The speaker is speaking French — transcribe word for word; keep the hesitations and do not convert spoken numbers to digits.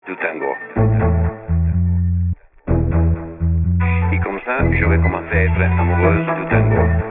du tango. Et comme ça, je vais commencer à être amoureuse du tango.